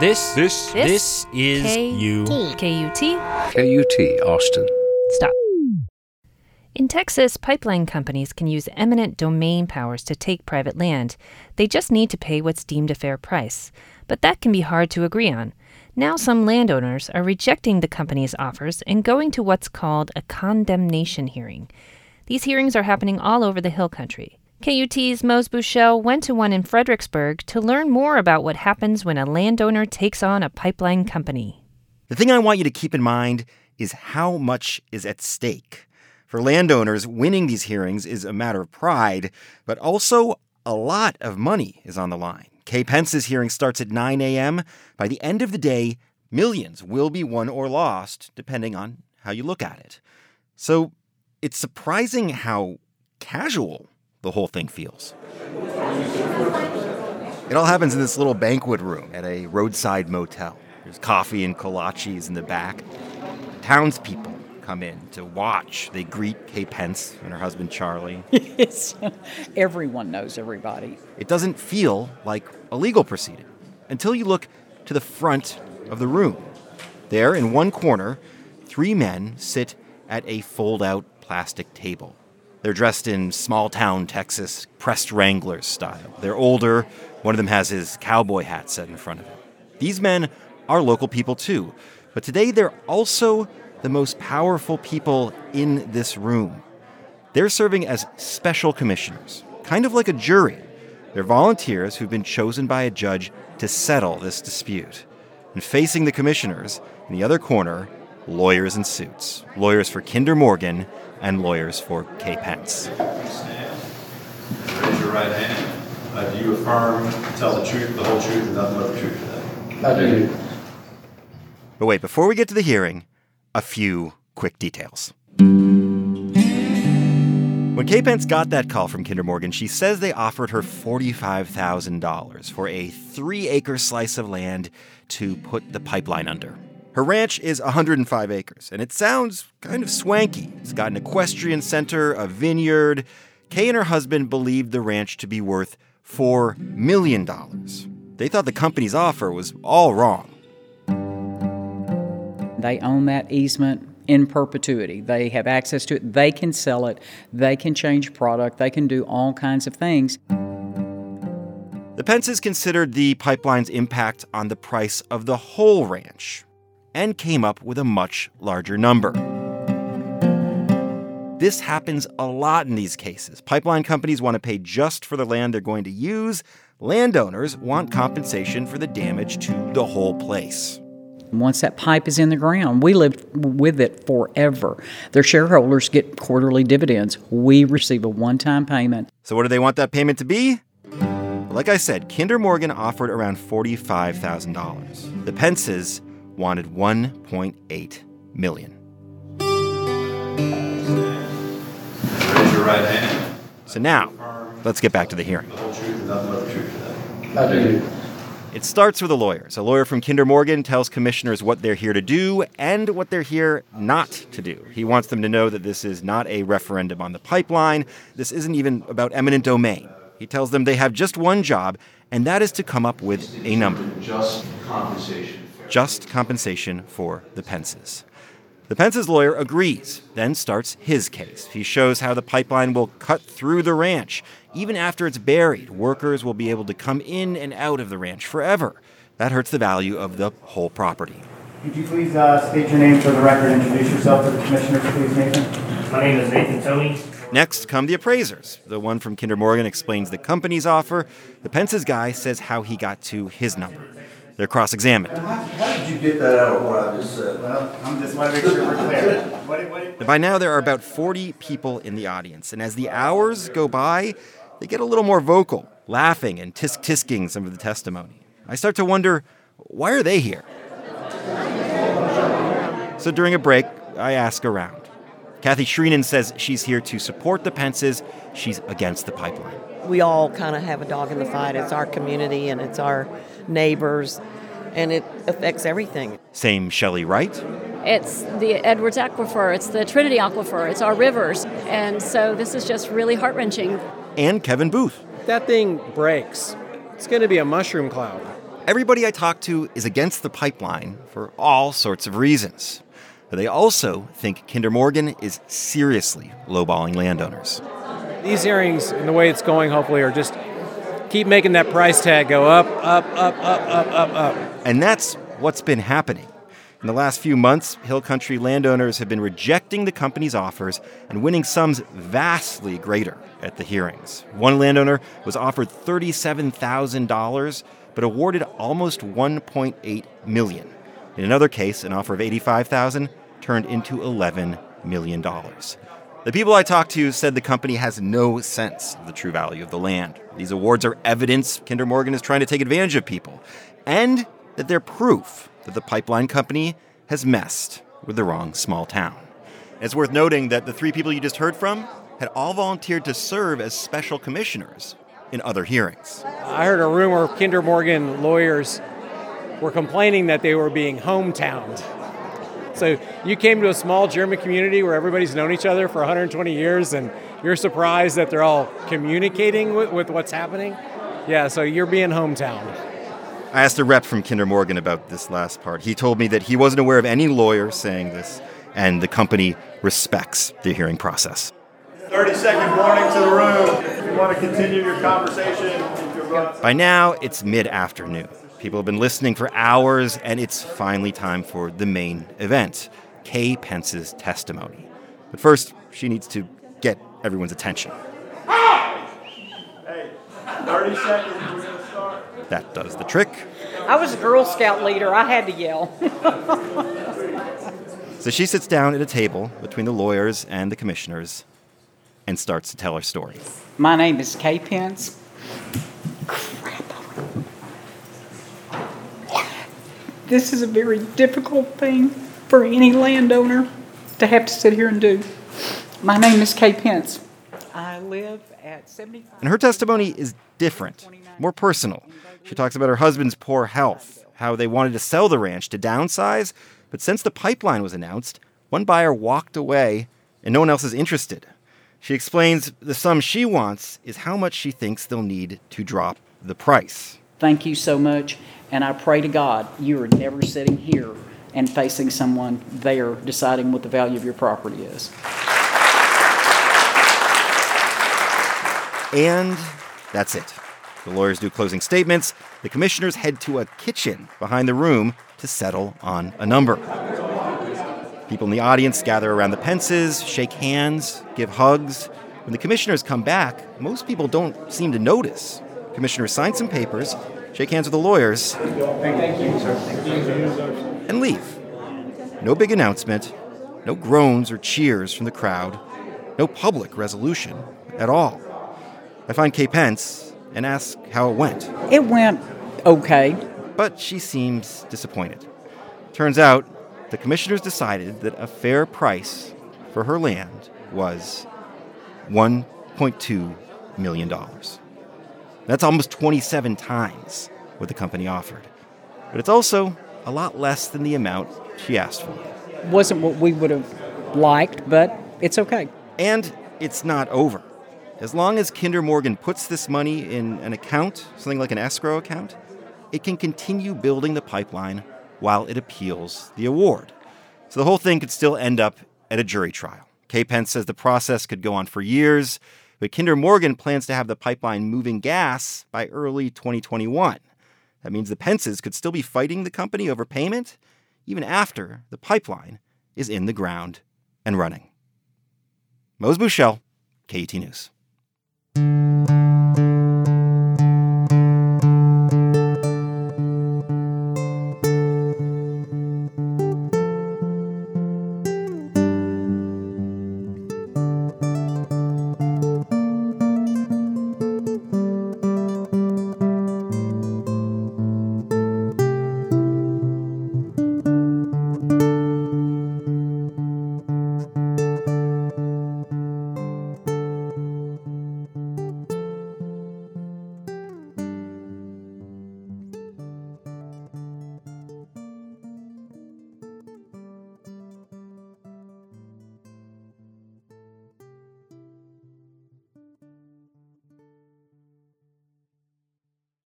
This is you. KUT. KUT, Austin. Stop. In Texas, pipeline companies can use eminent domain powers to take private land. They just need to pay what's deemed a fair price. But that can be hard to agree on. Now some landowners are rejecting the company's offers and going to what's called a condemnation hearing. These hearings are happening all over the Hill Country. KUT's Mose Bushell went to one in Fredericksburg to learn more about what happens when a landowner takes on a pipeline company. The thing I want you to keep in mind is how much is at stake. For landowners, winning these hearings is a matter of pride, but also a lot of money is on the line. Kay Pence's hearing starts at 9 a.m. By the end of the day, millions will be won or lost, depending on how you look at it. So it's surprising how casual the whole thing feels. It all happens in this little banquet room at a roadside motel. There's coffee and kolaches in the back. Townspeople come in to watch. They greet Kay Pence and her husband Charlie. Yes. Everyone knows everybody. It doesn't feel like a legal proceeding until you look to the front of the room. There, in one corner, 3 men sit at a fold-out plastic table. They're dressed in small-town Texas pressed Wranglers style. They're older. One of them has his cowboy hat set in front of him. These men are local people too, but today they're also the most powerful people in this room. They're serving as special commissioners, kind of like a jury. They're volunteers who've been chosen by a judge to settle this dispute. And facing the commissioners, in the other corner, lawyers in suits. Lawyers for Kinder Morgan and lawyers for Kay Pence. Raise your right hand. Do you affirm to tell the truth, the whole truth, and nothing but the truth today? I do. But wait, before we get to the hearing, a few quick details. When Kay Pence got that call from Kinder Morgan, she says they offered her $45,000 for a 3-acre slice of land to put the pipeline under. Her ranch is 105 acres, and it sounds kind of swanky. It's got an equestrian center, a vineyard. Kay and her husband believed the ranch to be worth $4 million. They thought the company's offer was all wrong. They own that easement in perpetuity. They have access to it. They can sell it. They can change product. They can do all kinds of things. The Pences considered the pipeline's impact on the price of the whole ranch and came up with a much larger number. This happens a lot in these cases. Pipeline companies want to pay just for the land they're going to use. Landowners want compensation for the damage to the whole place. Once that pipe is in the ground, we live with it forever. Their shareholders get quarterly dividends. We receive a one-time payment. So what do they want that payment to be? Like I said, Kinder Morgan offered around $45,000. The Pences wanted $1.8 million. Raise your right hand. So now, let's get back to the hearing. The whole truth and nothing but the truth today. I do. It starts with the lawyers. A lawyer from Kinder Morgan tells commissioners what they're here to do and what they're here not to do. He wants them to know that this is not a referendum on the pipeline. This isn't even about eminent domain. He tells them they have just one job, and that is to come up with a number. Just compensation. Just compensation for the Pences. The Pences' lawyer agrees, then starts his case. He shows how the pipeline will cut through the ranch. Even after it's buried, workers will be able to come in and out of the ranch forever. That hurts the value of the whole property. Could you please state your name for the record and introduce yourself to the commissioners, please, Nathan? My name is Nathan Toney. Next come the appraisers. The one from Kinder Morgan explains the company's offer. The Pences guy says how he got to his number. They're cross-examined. How did you get that out of what I just said? Well, I just want to make sure we're clear. By now, there are about 40 people in the audience, and as the hours go by, they get a little more vocal, laughing and tisk-tisking some of the testimony. I start to wonder, why are they here? So during a break, I ask around. Kathy Shreenan says she's here to support the Pences. She's against the pipeline. We all kind of have a dog in the fight. It's our community and it's our neighbors, and it affects everything. Same Shelley Wright. It's the Edwards Aquifer, it's the Trinity Aquifer, it's our rivers, and so this is just really heart-wrenching. And Kevin Booth. That thing breaks. It's going to be a mushroom cloud. Everybody I talk to is against the pipeline for all sorts of reasons. But they also think Kinder Morgan is seriously lowballing landowners. These hearings, and the way it's going, hopefully, are just keep making that price tag go up, up, up, up, up, up, up. And that's what's been happening. In the last few months, Hill Country landowners have been rejecting the company's offers and winning sums vastly greater at the hearings. One landowner was offered $37,000, but awarded almost $1.8 million. In another case, an offer of $85,000 turned into $11 million. The people I talked to said the company has no sense of the true value of the land. These awards are evidence Kinder Morgan is trying to take advantage of people, and that they're proof that the pipeline company has messed with the wrong small town. It's worth noting that the three people you just heard from had all volunteered to serve as special commissioners in other hearings. I heard a rumor Kinder Morgan lawyers were complaining that they were being hometowned. So you came to a small German community where everybody's known each other for 120 years, and you're surprised that they're all communicating with what's happening? Yeah, so you're being hometown. I asked a rep from Kinder Morgan about this last part. He told me that he wasn't aware of any lawyer saying this, and the company respects the hearing process. 30-second warning to the room. If you want to continue your conversation, by now, it's mid-afternoon. People have been listening for hours, and it's finally time for the main event, Kay Pence's testimony. But first, she needs to get everyone's attention. Hey, 30 seconds, we're going to start. That does the trick. I was a Girl Scout leader. I had to yell. So she sits down at a table between the lawyers and the commissioners and starts to tell her story. My name is Kay Pence. This is a very difficult thing for any landowner to have to sit here and do. My name is Kay Pence. I live at 75. And her testimony is different, more personal. She talks about her husband's poor health, how they wanted to sell the ranch to downsize, but since the pipeline was announced, one buyer walked away and no one else is interested. She explains the sum she wants is how much she thinks they'll need to drop the price. Thank you so much, and I pray to God you are never sitting here and facing someone there deciding what the value of your property is. And that's it. The lawyers do closing statements. The commissioners head to a kitchen behind the room to settle on a number. People in the audience gather around the Pences, shake hands, give hugs. When the commissioners come back, most people don't seem to notice. Commissioners sign some papers, shake hands with the lawyers, and leave. No big announcement, no groans or cheers from the crowd, no public resolution at all. I find Kay Pence and ask how it went. It went okay. But she seems disappointed. Turns out, the commissioners decided that a fair price for her land was $1.2 million. That's almost 27 times what the company offered. But it's also a lot less than the amount she asked for. Wasn't what we would have liked, but it's okay. And it's not over. As long as Kinder Morgan puts this money in an account, something like an escrow account, it can continue building the pipeline while it appeals the award. So the whole thing could still end up at a jury trial. Kay Pence says the process could go on for years, but Kinder Morgan plans to have the pipeline moving gas by early 2021. That means the Pences could still be fighting the company over payment even after the pipeline is in the ground and running. Mose Buchel, KUT News.